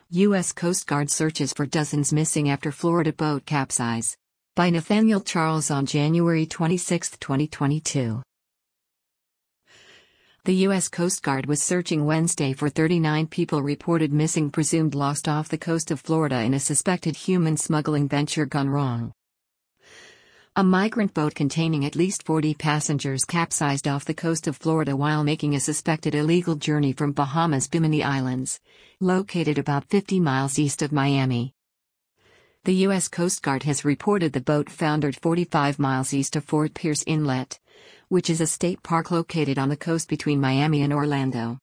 U.S. Coast Guard searches for dozens missing after Florida boat capsize. By Nathaniel Charles on January 26, 2022. The U.S. Coast Guard was searching Wednesday for 39 people reported missing, presumed lost off the coast of Florida in a suspected human smuggling venture gone wrong. A migrant boat containing at least 40 passengers capsized off the coast of Florida while making a suspected illegal journey from Bahamas' Bimini Islands, located about 50 miles east of Miami. The U.S. Coast Guard has reported the boat foundered 45 miles east of Fort Pierce Inlet, which is a state park located on the coast between Miami and Orlando.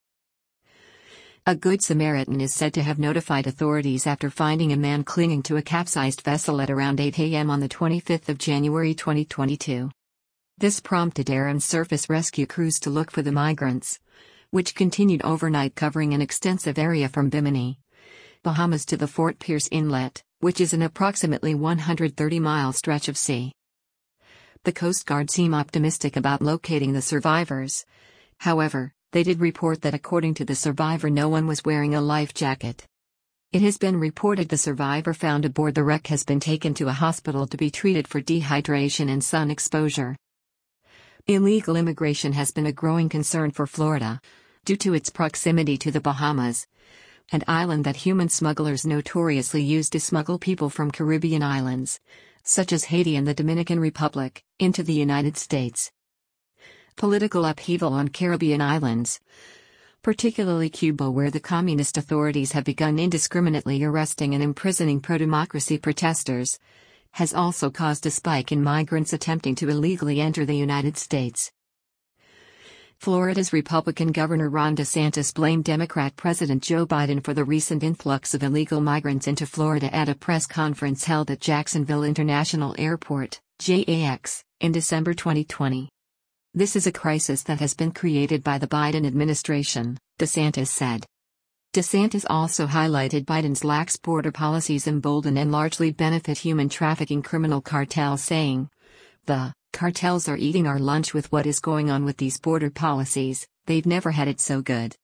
A Good Samaritan is said to have notified authorities after finding a man clinging to a capsized vessel at around 8 a.m. on the 25th of January 2022. This prompted air and surface rescue crews to look for the migrants, which continued overnight, covering an extensive area from Bimini, Bahamas to the Fort Pierce Inlet, which is an approximately 130-mile stretch of sea. The Coast Guard seem optimistic about locating the survivors. However, they did report that according to the survivor, no one was wearing a life jacket. It has been reported the survivor found aboard the wreck has been taken to a hospital to be treated for dehydration and sun exposure. Illegal immigration has been a growing concern for Florida, due to its proximity to the Bahamas, an island that human smugglers notoriously use to smuggle people from Caribbean islands, such as Haiti and the Dominican Republic, into the United States. Political upheaval on Caribbean islands, particularly Cuba, where the communist authorities have begun indiscriminately arresting and imprisoning pro-democracy protesters, has also caused a spike in migrants attempting to illegally enter the United States. Florida's Republican Governor Ron DeSantis blamed Democrat President Joe Biden for the recent influx of illegal migrants into Florida at a press conference held at Jacksonville International Airport, JAX, in December 2020. "This is a crisis that has been created by the Biden administration," DeSantis said. DeSantis also highlighted Biden's lax border policies embolden and largely benefit human trafficking criminal cartels, saying, "The cartels are eating our lunch with what is going on with these border policies. They've never had it so good."